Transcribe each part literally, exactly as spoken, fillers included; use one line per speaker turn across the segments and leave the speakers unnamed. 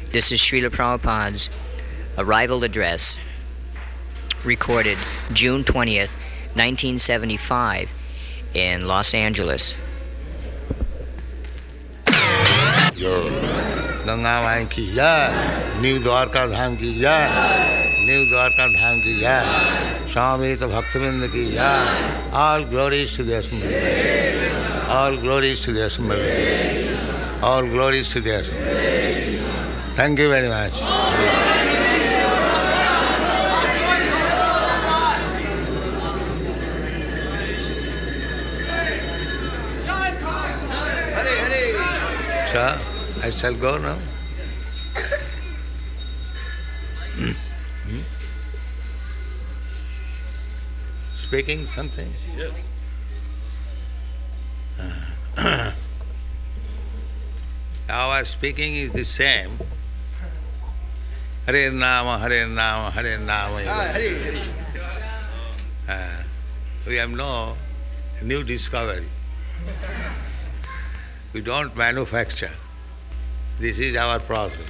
This is Srila Prabhupada's arrival address, recorded June twentieth, nineteen seventy-five, in Los Angeles.
Ganga माई की जय, new Dwarka धाम की जय, new Dwarka धाम की जय, स्वामी तो भक्तविंद की जय. All glories to the Assembly. All glories to the Assembly. All glories to the Assembly. Thank you very much. So, I shall go now. Hmm? Speaking something?
Yes.
Uh, our speaking is the same. Hare Nama, Hare Nama, Hare Nama.
Ah, Hare, Hare.
Uh, we have no new discovery. We don't manufacture. This is our process.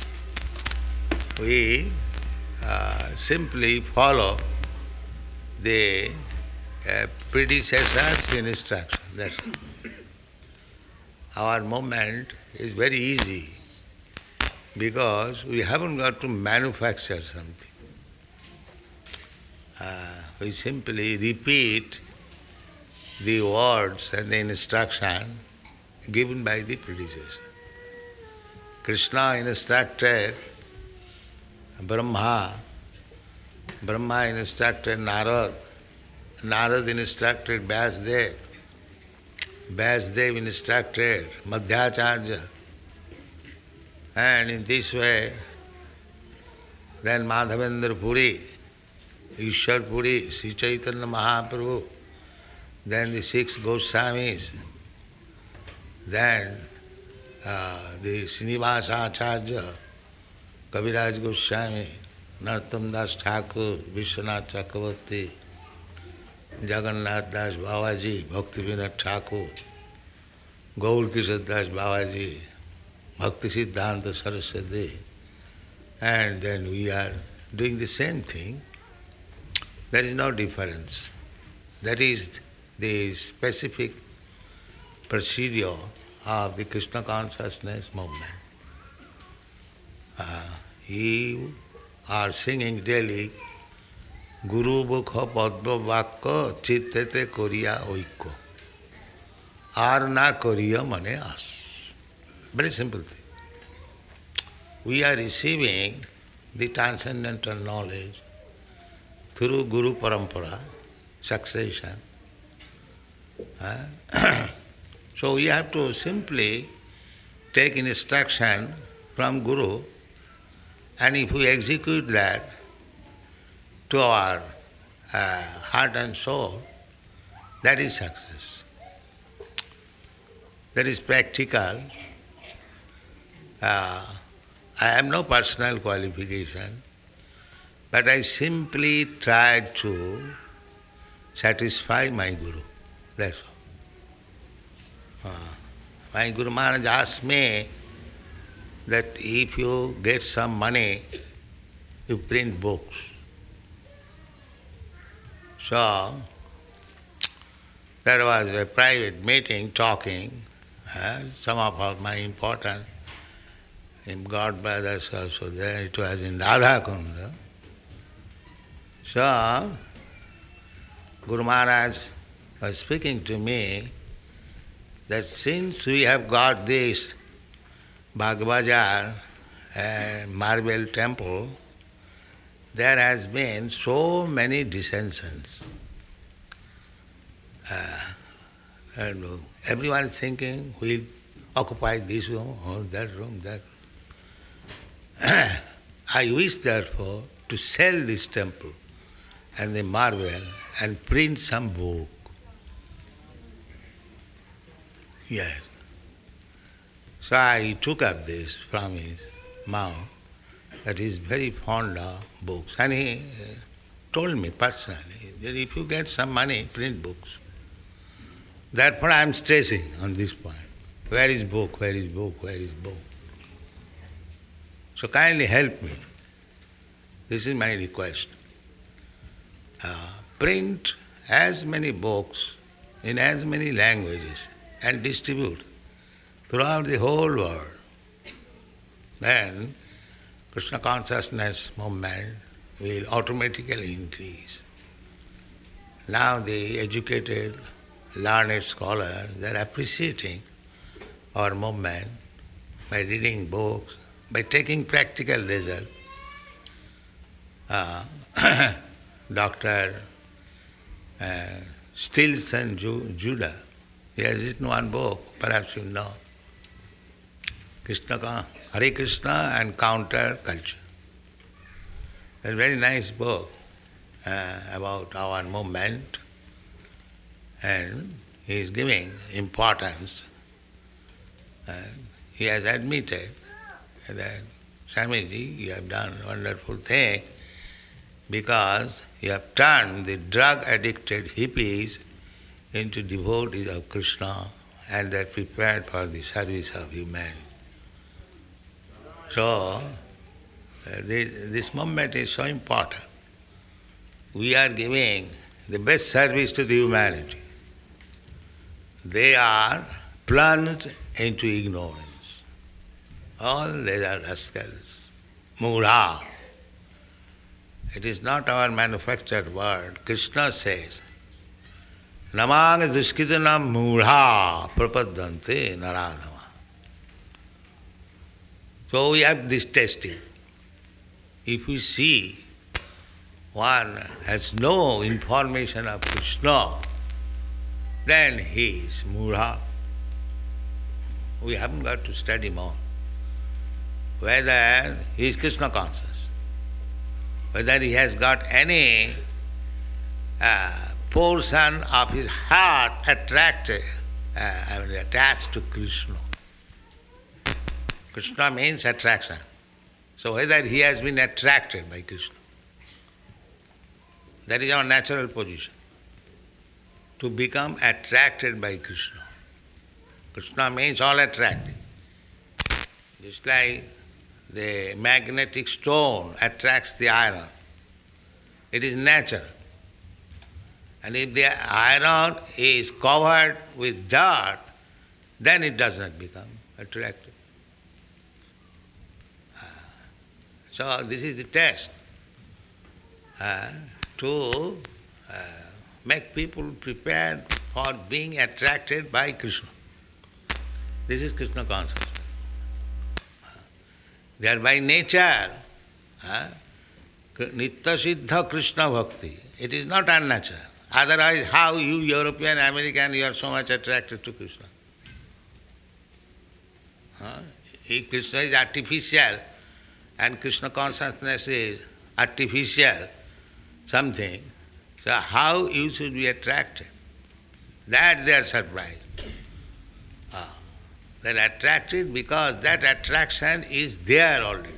We uh, simply follow the uh, predecessor's instruction. That's it. Our movement is very easy because we haven't got to manufacture something. Uh, we simply repeat the words and the instruction given by the predecessor. Krishna instructed Brahma, Brahma instructed Narad, Narad instructed Vyasdev, Vyasdev instructed Madhyacharya, and in this way, then Madhavendra Puri, Ishwar Puri, Sri Chaitanya Mahaprabhu, then the six Goswamis, then uh, the Srinivasa Acharya, Kaviraj Goswami, Narottam Das Thakur, Vishwanath Chakravarti, Jagannath Das Babaji, Bhakti Vinod Thakur, Gaur Kishore Das Babaji, Bhakti Siddhanta Saraswati, and then we are doing the same thing. There is no difference. That is the specific procedure of the Krishna consciousness movement. Uh, you are singing daily Guru Bukha Padma Vakka Chittete Koriya Oikko. Arna Koriya Mane As. Very simple thing. We are receiving the transcendental knowledge through Guru Parampara, succession. Uh, so we have to simply take instruction from Guru, and if we execute that to our uh, heart and soul, that is success. That is practical. Uh, I have no personal qualification, but I simply try to satisfy my Guru. That's all. Uh, my Guru Maharaj asked me that if you get some money, you print books. So, there was a private meeting talking, uh, some of our, my important in God brothers also there, it was in Radha Kunda. So, Guru Maharaj was speaking to me that since we have got this Bhagavajar and Marble Temple, there has been so many dissensions. Uh, and everyone is thinking, we'll occupy this room or that room, that room. I wish therefore to sell this temple and the marble and print some book. Yes. So I took up this from his mouth, that he is very fond of books. And he told me personally that if you get some money, print books. Therefore I am stressing on this point. Where is book? Where is book? Where is book? So kindly help me. This is my request. Uh, print as many books in as many languages and distribute throughout the whole world. Then Krishna consciousness movement will automatically increase. Now the educated, learned scholars, they are appreciating our movement by reading books, by taking practical result. Uh, Doctor uh, Stilson Judah, he has written one book, perhaps you know, Krishna, Hare Krishna and Counter Culture. A very nice book uh, about our movement, and he is giving importance. And he has admitted that, Swamiji, you have done a wonderful thing because you have turned the drug-addicted hippies into devotees of Krishna, and they are prepared for the service of humanity. So, uh, this, this movement is so important. We are giving the best service to the humanity. They are plunged into ignorance. All they are rascals. Mura. It is not our manufactured word. Krishna says, Namang duskitanam mura prapadante naradama. So we have this testing. If we see one has no information of Krishna, then he is mura. We haven't got to study more. Whether he is Krishna conscious, whether he has got any uh, portion of his heart attracted, uh, I mean, attached to Krishna. Krishna means attraction. So whether he has been attracted by Krishna, that is our natural position, to become attracted by Krishna. Krishna means all attracting. Just like the magnetic stone attracts the iron. It is natural. And if the iron is covered with dirt, then it does not become attractive. So this is the test uh, to uh, make people prepared for being attracted by Krishna. This is Krishna consciousness. They are by nature uh, Nitya Siddha Krishna Bhakti. It is not unnatural. Otherwise, how you European, American, you are so much attracted to Krishna? Uh, if Krishna is artificial, and Krishna consciousness is artificial something, so how you should be attracted? That they are surprised. Uh, they are attracted because that attraction is there already.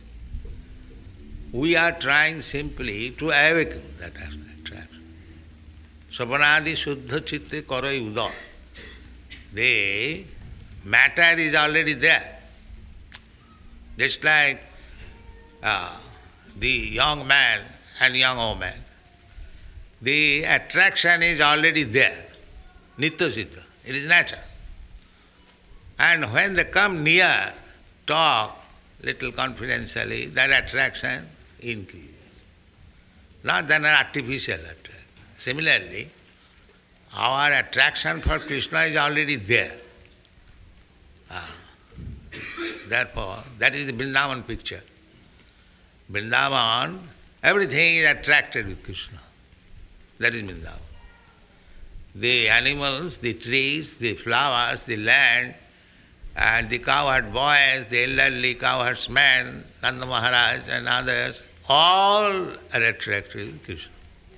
We are trying simply to awaken that attraction. Savanadi Shuddha Chitte Karai Uda. The matter is already there. Just like Uh, the young man and young woman, the attraction is already there, nitya siddha, it is natural. And when they come near, talk little confidentially, that attraction increases. Not than an artificial attraction. Similarly, our attraction for Krishna is already there. Ah. Therefore, that is the Vrindavan picture. Vrindavan, everything is attracted with Krishna. That is Vrindavan. The animals, the trees, the flowers, the land, and the cowherd boys, the elderly cowherd's men, Nanda Maharaj and others, all are attracted with Krishna.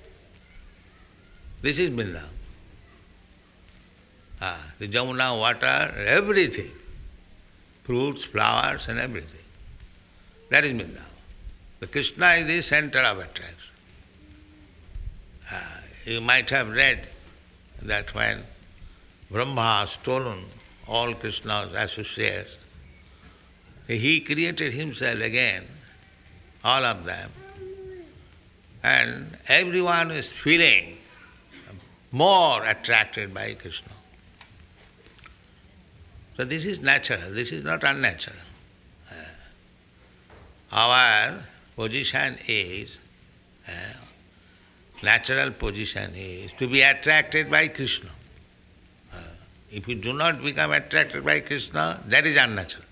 This is Vrindavan. Ah, the Jamuna water, everything, fruits, flowers and everything. That is Vrindavan. The Krishna is the center of attraction. Uh, you might have read that when Brahma has stolen all Krishna's associates, He created himself again, all of them, and everyone is feeling more attracted by Krishna. So this is natural, this is not unnatural. Uh, our position is, uh, natural position is to be attracted by Krishna. Uh, if you do not become attracted by Krishna, that is unnatural.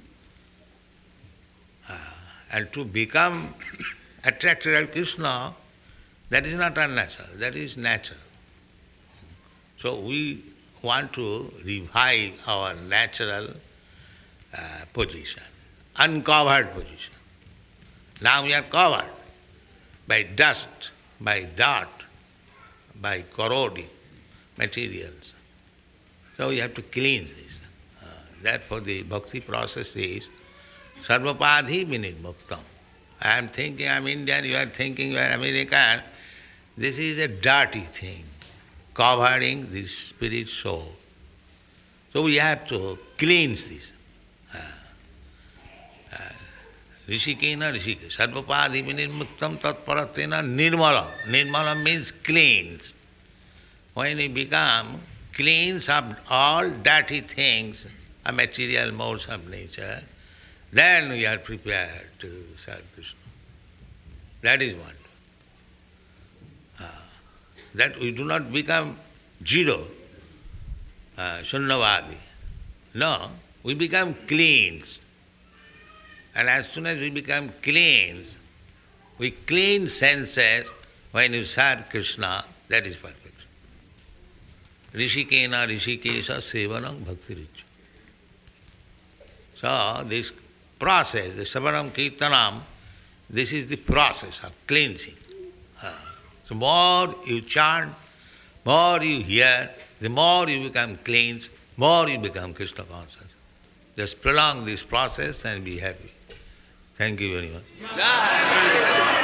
Uh, and to become attracted by Krishna, that is not unnatural, that is natural. So we want to revive our natural uh, position, uncovered position. Now we are covered by dust, by dirt, by corroding materials. So we have to cleanse this. Uh, therefore the bhakti process is sarvapadhi vinirmuktam. I am thinking I am Indian, you are thinking you are American. This is a dirty thing, covering the spirit soul. So we have to cleanse this. Uh, uh, Rishikena Rishike. Sarvapadhi vinirmuktam tatparatena nirmalam. Nirmalam means cleanse. When we become cleanse of all dirty things, a material modes of nature, then we are prepared to serve Krishna. That is one. Uh, that we do not become zero, uh, shunyavadi. No, we become cleansed. And as soon as we become cleansed, we clean senses when you serve Krishna, that is perfect. Rishikena Rishikesha Sevanam Bhakti Rich. So this process, the Savanam Kirtanam, this is the process of cleansing. Uh, so more you chant, more you hear, the more you become cleansed, more you become Krishna conscious. Just prolong this process and be happy. Thank you very much.